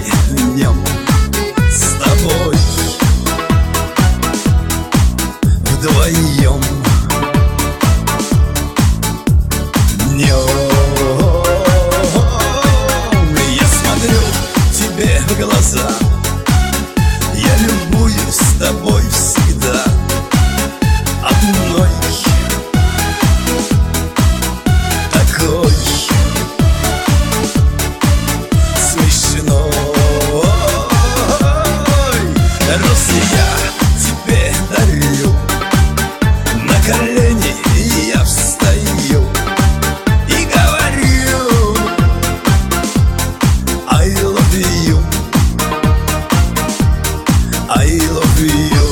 днем с тобой вдвоем. Днем я смотрю тебе в глаза, я любуюсь с тобой всегда одной. Такой смешной розы я тебе дарю, на колени я встаю и говорю I love you, I love you.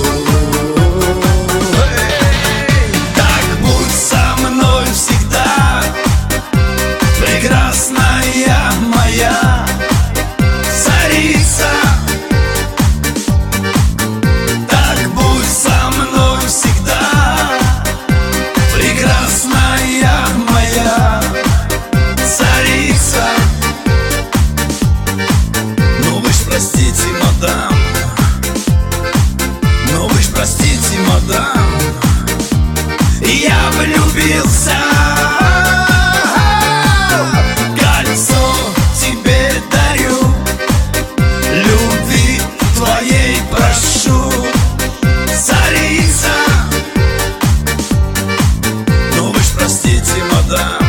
Так будь со мной всегда, прекрасная моя царица. Так будь со мной всегда, прекрасная моя царица. Ну вы ж простите, мадам, ну вы ж простите, мадам, я влюбился. Кольцо тебе дарю, любви твоей прошу, царица. Ну вы ж простите, мадам,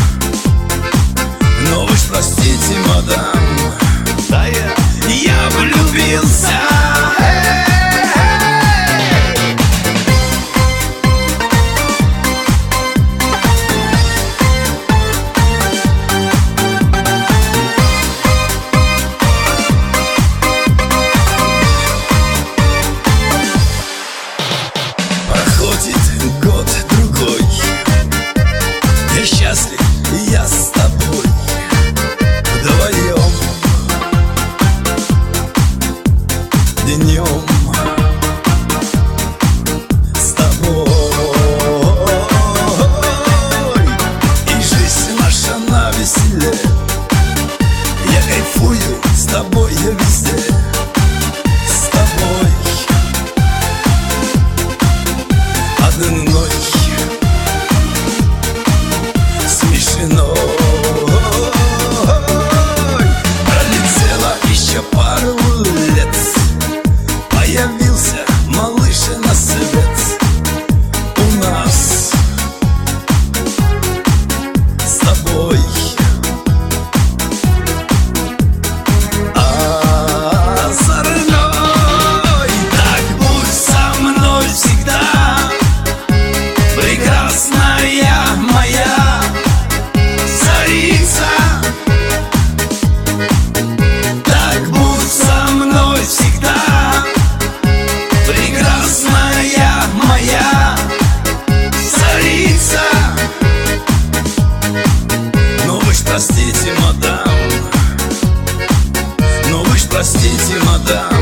ну вы ж простите, мадам, да я влюбился. Проходит год-другой, я счастлив, я с тобой вдвоем. Днем с тобой, и жизнь наша навеселе. Я кайфую с тобой, я везде с тобой одной. Смешно пролетело еще пару лет, появился малыш на свет у нас с тобой. Озорной, так будь со мной всегда, прекрасная моя царица. Так будь со мной всегда, прекрасная моя царица. Ну вы ж простите, мадам, ну вы ж простите, мадам,